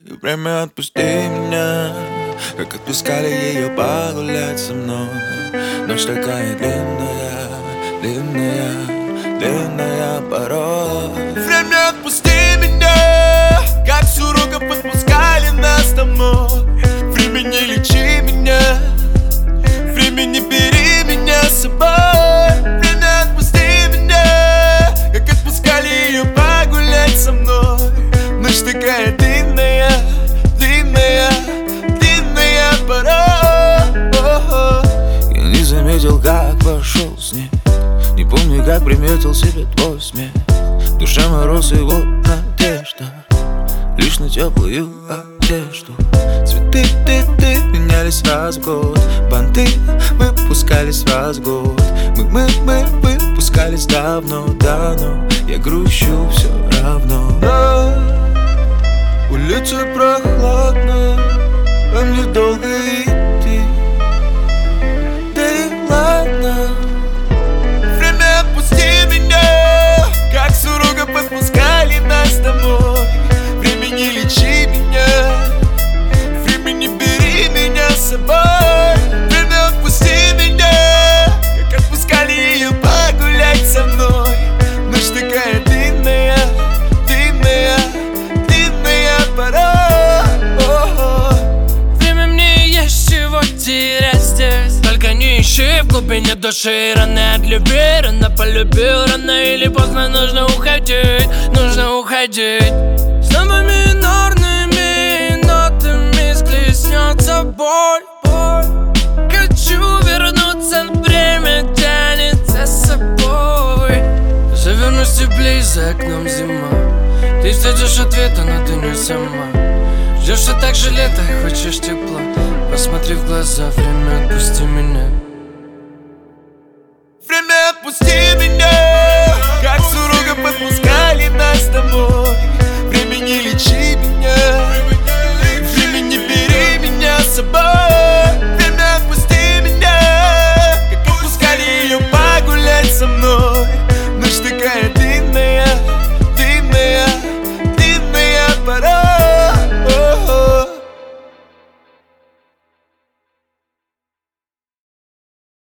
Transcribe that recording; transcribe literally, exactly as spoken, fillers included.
И время отпусти меня, как отпускали ее погулять со мной. Ночь такая длинная, длинная, длинная порой. Время отпусти меня, как с уроков подпускали нас домой. Время не лечи меня, время не бери меня с собой. Время отпусти меня, как отпускали ее погулять со мной. Ночь такая длинная, длинная, длинная порой. Я не заметил, как вошел с ней, не помню, как приметил себе твой смех. В душе мороз и вот надежда, лишь на теплую одежду. Цветы, ты, ты менялись раз в год, банты выпускались раз в год. Мы, мы, мы выпускались давно, давно. Я грущу все равно. На улице прохладно, а мне долго идти. Да и ладно. Время отпусти меня, как с урока подпускали нас домой. Время не лечи меня, время не бери меня с собой. Время отпусти меня, как отпускали ее погулять со мной. Ночь такая длинная, длинная, длинная порой. Время мне есть чего терять здесь, только не ищи в глубине души. Рано от любви, рано полюбил, рано или поздно нужно уходить, нужно уходить. Снова минорными нотами схлестнется боль, боль. Хочу вернуться, время тянет за собой. Завернусь теплей, за окном зима. Ты ждешь ответа, но ты не сама. Ждешь, а так же лето, хочешь тепла. Посмотри в глаза, время отпусти меня.